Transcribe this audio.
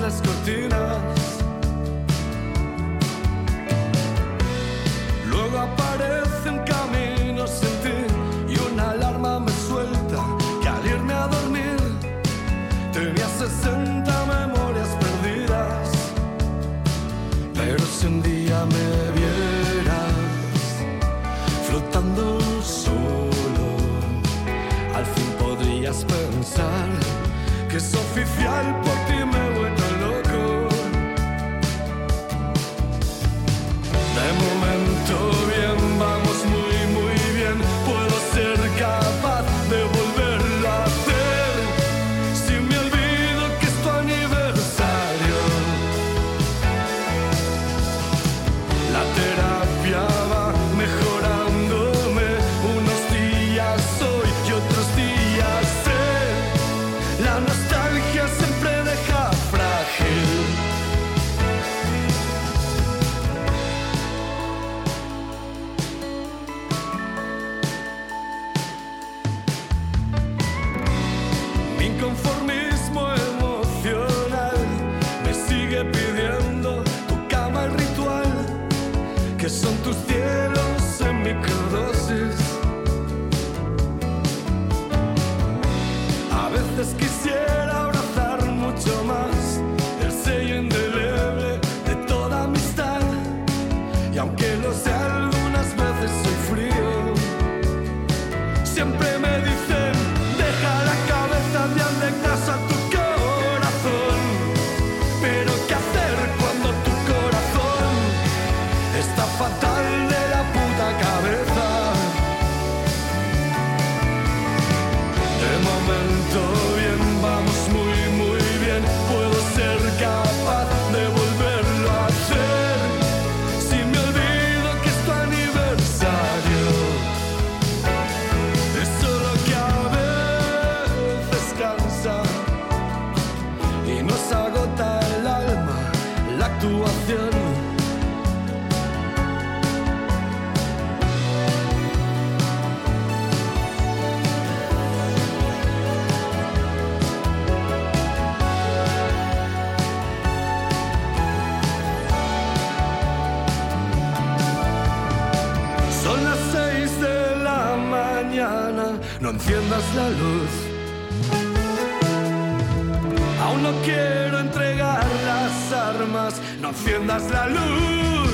las cortinas. Luego aparecen caminos sin ti y una alarma me suelta que al irme a dormir tenía 60 memorias perdidas. Pero si un día me vieras flotando solo, al fin podrías pensar que es oficial, por ti me he vuelto loco. De momento bien, vamos muy bien. Puedo ser capaz de volverlo a hacer si me olvido que es tu aniversario. La terapia va mejorándome, unos días hoy y otros días sé. La nostalgia siempre deja frágil. Mi inconformismo emocional me sigue pidiendo tu cama, el ritual, que son tus cielos en microdosis. A veces quisiera abrazar mucho más el sello indeleble de toda amistad, y aunque lo sé, algunas veces soy frío. Siempre me dicen, deja la cabeza de andenas a tu corazón. Pero ¿qué hacer cuando tu corazón está fatal de la puta cabeza? De momento bien, vamos muy bien. Puedo ser capaz de volverlo a hacer si me olvido que es tu aniversario. Es solo que a veces cansa y nos agota el alma la actuación. Son las 6 de la mañana, no enciendas la luz. Aún no quiero entregar las armas, no enciendas la luz.